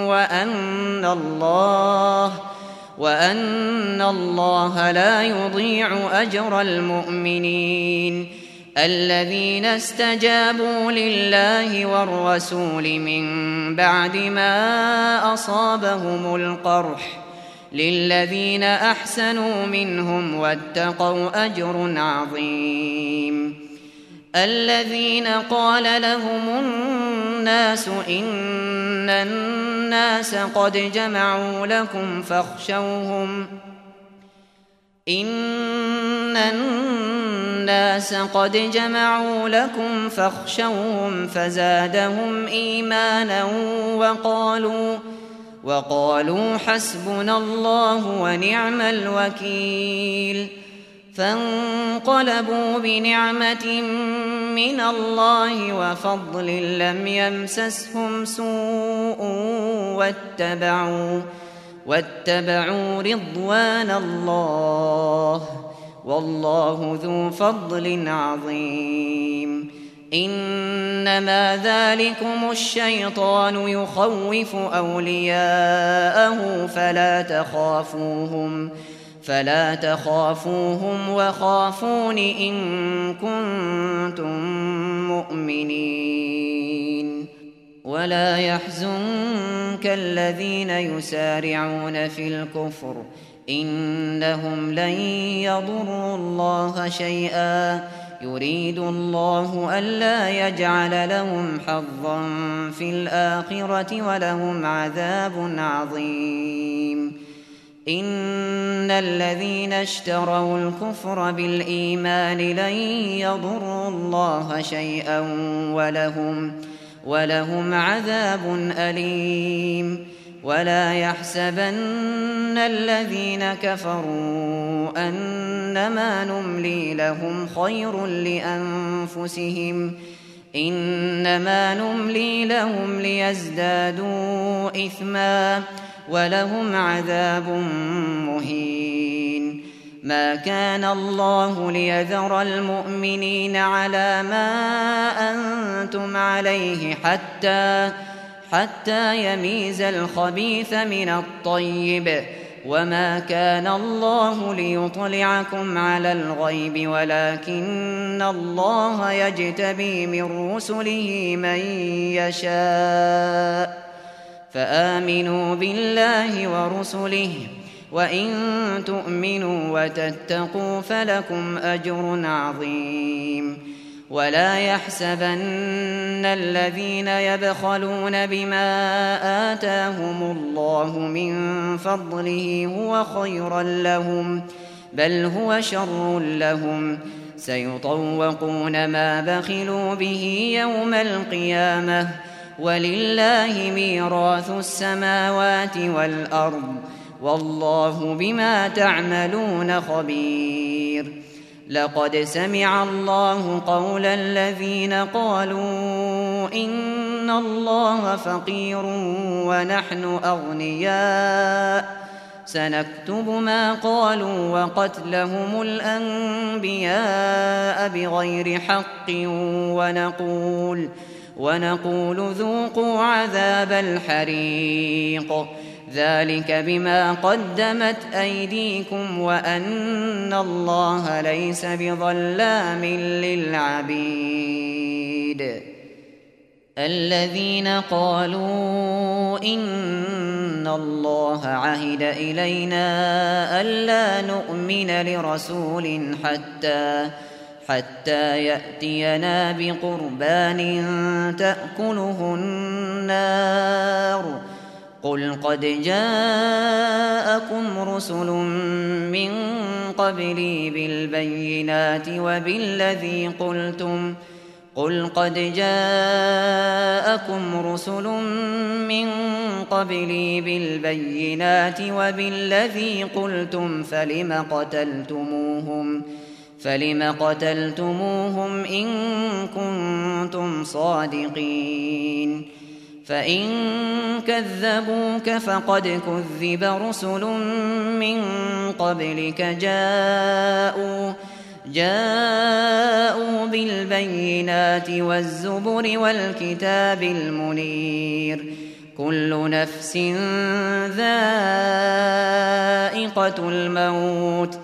وأن الله لا يضيع أجر المؤمنين. الذين استجابوا لله والرسول من بعد ما أصابهم القرح للذين أحسنوا منهم واتقوا أجر عظيم. الذين قال لهم الناس إن الناس قد جمعوا لكم فاخشوهم فزادهم إيمانا وقالوا حسبنا الله ونعم الوكيل. فانقلبوا بنعمة من الله وفضل لم يمسسهم سوء واتبعوا رضوان الله والله ذو فضل عظيم. إنما ذلكم الشيطان يخوف أولياءه فلا تخافوهم وخافون إن كنتم مؤمنين. ولا يحزنك الذين يسارعون في الكفر إنهم لن يضروا الله شيئا يريد الله ألا يجعل لهم حظا في الآخرة ولهم عذاب عظيم. إن الذين اشتروا الكفر بالإيمان لن يضروا الله شيئا ولهم عذاب أليم. ولا يحسبن الذين كفروا أنما نملي لهم خير لأنفسهم إنما نملي لهم ليزدادوا إثما ولهم عذاب مهين. ما كان الله ليذر المؤمنين على ما أنتم عليه حتى يميز الخبيث من الطيب، وما كان الله ليطلعكم على الغيب ولكن الله يجتبي من رسله من يشاء، فآمنوا بالله ورسله، وإن تؤمنوا وتتقوا فلكم أجر عظيم. ولا يحسبن الذين يبخلون بما آتاهم الله من فضله هو خيرا لهم، بل هو شر لهم، سيطوقون ما بخلوا به يوم القيامة، ولله ميراث السماوات والأرض، والله بما تعملون خبير. لقد سمع الله قول الذين قالوا إن الله فقير ونحن أغنياء، سنكتب ما قالوا وقتلهم الأنبياء بغير حق ونقول ذوقوا عذاب الحريق، ذلك بما قدمت أيديكم وأن الله ليس بظلام للعبيد. الذين قالوا إن الله عهد إلينا ألا نؤمن لرسول حتى يأتينا بقربان تأكله النار، قل قد جاءكم رسل من قبلي بالبينات وبالذي قلتم فلم قتلتموهم إن كنتم صادقين. فإن كذبوك فقد كذب رسل من قبلك جاءوا بالبينات والزبر والكتاب المنير، كل نفس ذائقة الموت،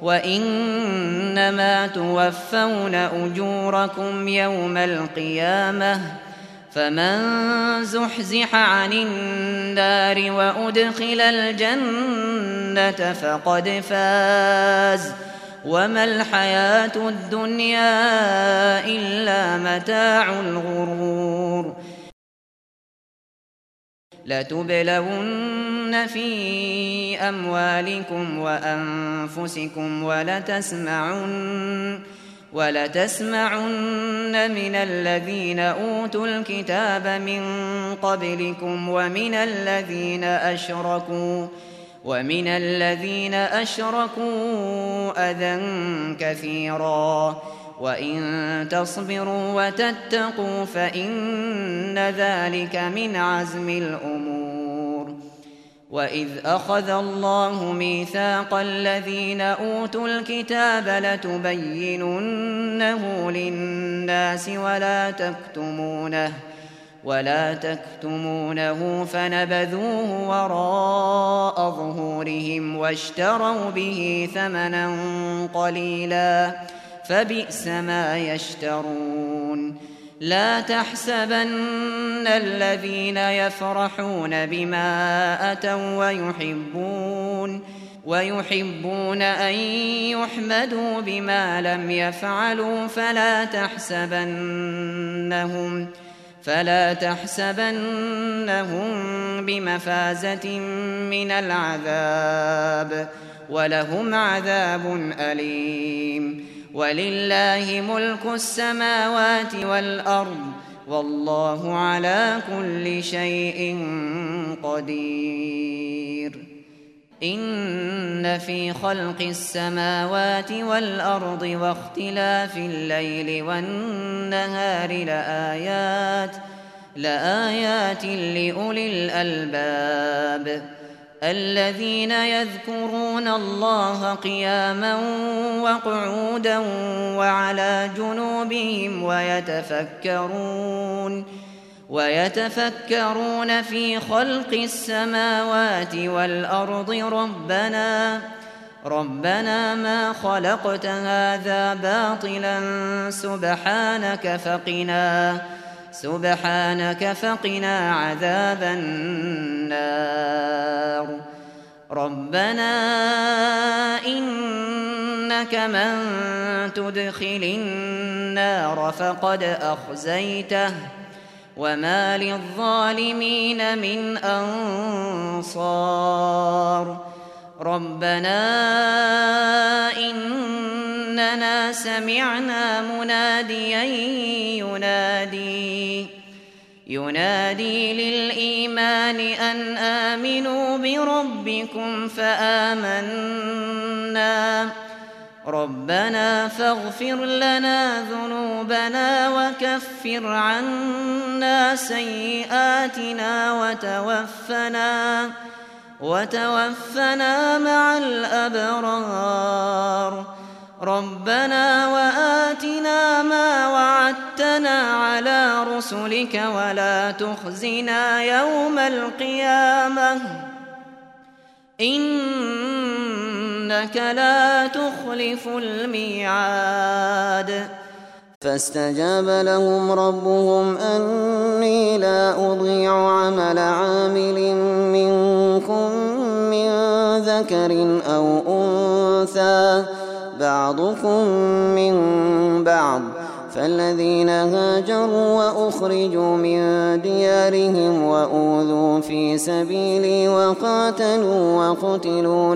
وإنما توفون أجوركم يوم القيامة، فمن زحزح عن النار وأدخل الجنة فقد فاز، وما الحياة الدنيا إلا متاع الغرور. لتبلون في أموالكم وأنفسكم ولتسمعن من الذين أوتوا الكتاب من قبلكم ومن الذين أشركوا أذى كثيرا، وإن تصبروا وتتقوا فإن ذلك من عزم الأمور. وإذ أخذ الله ميثاق الذين أوتوا الكتاب لتبيننه للناس ولا تكتمونه فنبذوه وراء ظهورهم واشتروا به ثمنا قليلا، فبئس ما يشترون. لا تحسبن الذين يفرحون بما أتوا ويحبون أن يحمدوا بما لم يفعلوا فلا تحسبنهم بمفازة من العذاب، ولهم عذاب أليم. ولله ملك السماوات والأرض، والله على كل شيء قدير. إن في خلق السماوات والأرض واختلاف الليل والنهار لآيات لأولي الألباب. الذين يذكرون الله قياما وقعودا وعلى جنوبهم ويتفكرون في خلق السماوات والأرض ربنا ما خلقت هذا باطلا سبحانك فقنا عذاب النار. ربنا إنك من تدخل النار فقد أخزيته وما للظالمين من أنصار. ربنا إننا سمعنا مناديا ينادي للإيمان أن آمنوا بربكم فآمنا. ربنا فاغفر لنا ذنوبنا وكفر عنا سيئاتنا وتوفنا مع الأبرار. ربنا وآتنا ما وعدتنا على رسلك ولا تخزنا يوم القيامة إنك لا تخلف الميعاد. فاستجاب لهم ربهم أني لا أضيع عمل عامل منكم من ذكر أو أنثى بعضكم من بعض. فالذين هاجروا وأخرجوا من ديارهم وأوذوا في سبيلي وقاتلوا وقتلوا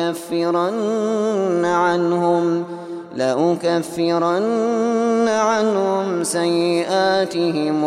لأكفرن عنهم سيئاتهم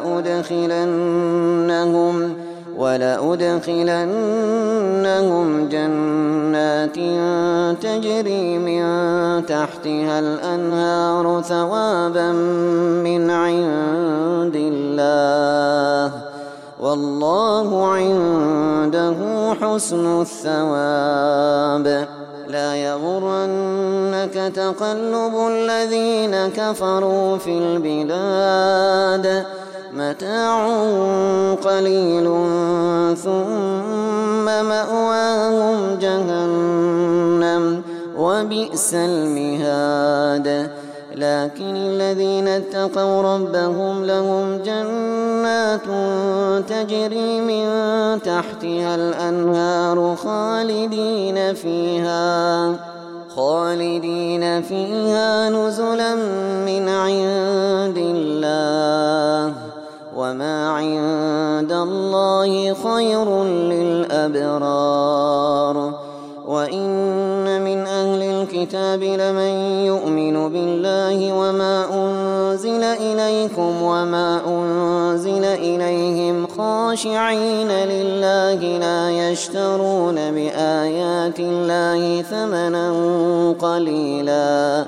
ولأدخلنهم جنات تجري من تحتها الأنهار ثوابا من عند الله والله عنده حسن الثواب. لا يغرنك تقلب الذين كفروا في البلاد متاع قليل ثم مأواهم جهنم وبئس المهاد. لكن الذين اتقوا ربهم لهم جنات تجري من تحتها الأنهار خالدين فيها نزلا من عند الله وما عند الله خير للأبرار. وإن من أهل الكتاب لمن يؤمن بالله وما أنزل إليكم وما أنزل إليهم خاشعين لله لا يشترون بآيات الله ثمنا قليلا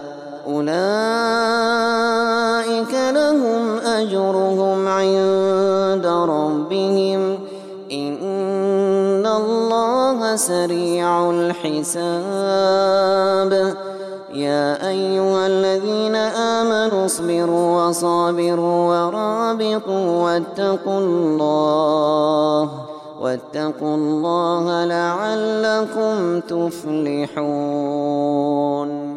أولئك لهم أجرهم عند ربهم إن الله سريع الحساب. يا أيها الذين آمنوا اصبروا وصابروا ورابطوا واتقوا الله لعلكم تفلحون.